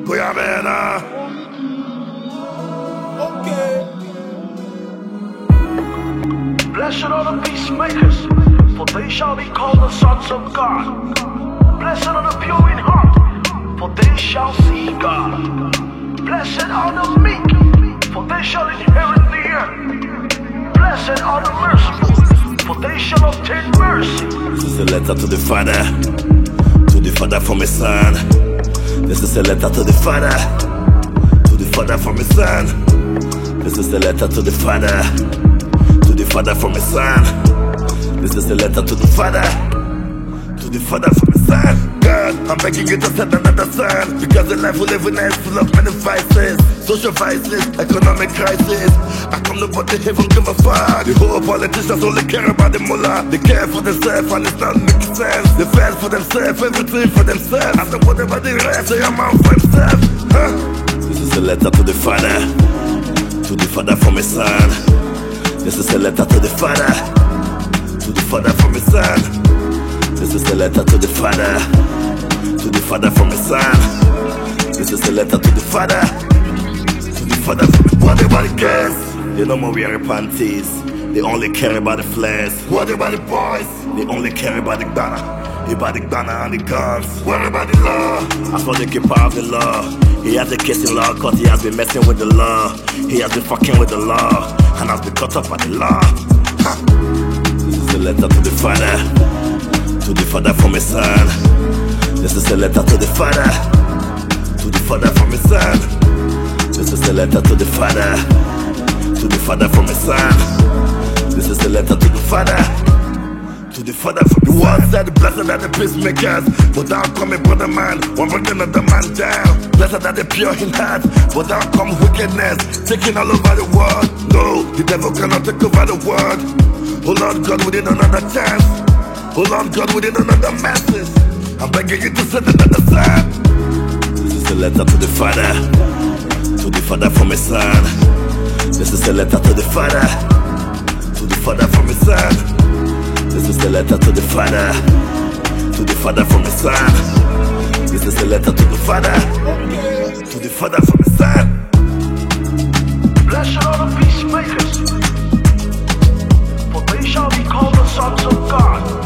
Goiabena. Okay. Blessed are the peacemakers, for they shall be called the sons of God. Blessed are the pure in heart, for they shall see God. Blessed are the meek, for they shall inherit the earth. Blessed are the merciful, for they shall obtain mercy. This is a letter to the Father from his Son. This is a letter to the Father from his Son. This is a letter to the Father from his Son. This is a letter to the Father from his Son. God, I'm begging you to set another sun, because the life we live in is full of many vices. Social vices, economic crisis. I come to put the heaven, give a fuck. The whole politicians only care about the mullah. They care for themselves and it's not making sense. They fend for themselves, everything for themselves. I don't worry about the rest, they are man for himself. This is a letter to the Father from his Son. This is a letter to the Father from his Son. This is a letter to the Father from his Son. This is a letter to the Father from his What about the girls? They no more wearing panties. They only care about the flares. What about the boys? They only care about the banner and the guns. What about the law? I saw the keeper of the law. He has a case in law cause he has been messing with the law. He has been fucking with the law and has been caught up by the law. This is a letter to the Father from his Son. This is a letter to the Father from his Son. This is a letter to the Father from his Son. This is a letter to the Father from the ones that the blessed are the peacemakers, but down come a brother man, one bring another man down. Blessed are the pure in heart, but down come wickedness, taking all over the world. No, the devil cannot take over the world. Oh Lord God, we need another chance. Oh Lord God, we need another message. I'm begging you to send another sign. This is a letter to the Father from his Son. This is a letter to the Father from his Son. This is a letter to the Father from his Son. This is a letter to the Father from his Son. Blessed are the peacemakers, for they shall be called the sons of God.